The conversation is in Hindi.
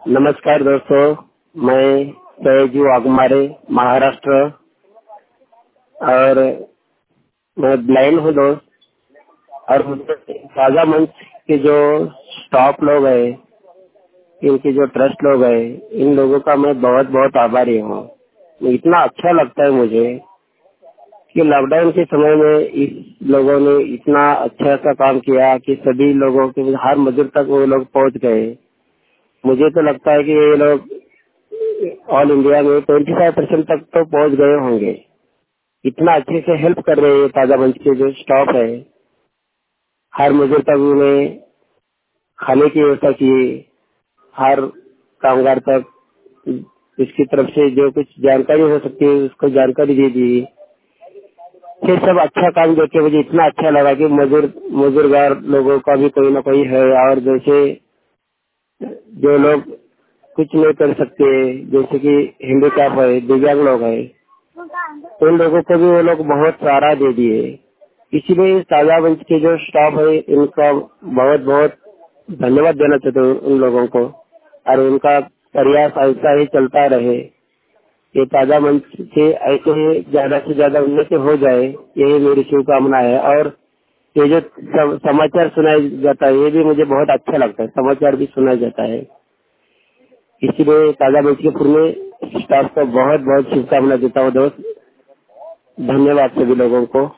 नमस्कार दोस्तों, मैं सयाजी वाघमारे, महाराष्ट्र। और मैं ब्लाइंड हूँ दोस्त। और मुझे ताजा मंच के जो स्टाफ लोग हैं, इनके जो ट्रस्ट लोग हैं, इन लोगों का मैं बहुत बहुत आभारी हूँ। इतना अच्छा लगता है मुझे कि लॉकडाउन के समय में इस लोगों ने इतना अच्छा सा काम किया कि सभी लोगों के हर मजदूर तक वो लोग पहुँच गए। मुझे तो लगता है कि ये लोग ऑल इंडिया में 25% तक तो पहुंच गए होंगे। इतना अच्छे से हेल्प कर रहे हैं ताजा मंच के जो स्टाफ है। हर मजदूर तक उन्हें खाने की व्यवस्था की, हर कामगार तक इसकी तरफ से जो कुछ जानकारी हो सकती है उसको जानकारी दे दी। ये सब अच्छा काम देख के मुझे इतना अच्छा लगा कि मजदूरगार लोगों का भी कोई ना कोई है। और जैसे जो लोग कुछ नहीं कर सकते, जैसे कि हैंडीकैप है, दिव्यांग लोग है, उन लोगों को भी वो लोग बहुत सहारा दे दिए। इसीलिए ताजा मंच के जो स्टाफ है, इनका बहुत बहुत धन्यवाद देना चाहते हूँ उन लोगों को। और उनका प्रयास ऐसा ही चलता रहे। ये ताजा मंच से ऐसे ही ज्यादा से ज्यादा उन्नति हो जाए, यही मेरी शुभकामना है। और ये जो समाचार सुनाया जाता है, ये भी मुझे बहुत अच्छा लगता है। समाचार भी सुनाया जाता है, इसीलिए ताजा मंच के पूरे स्टाफ को बहुत बहुत शुभकामना देता हूँ दोस्त। धन्यवाद सभी लोगों को।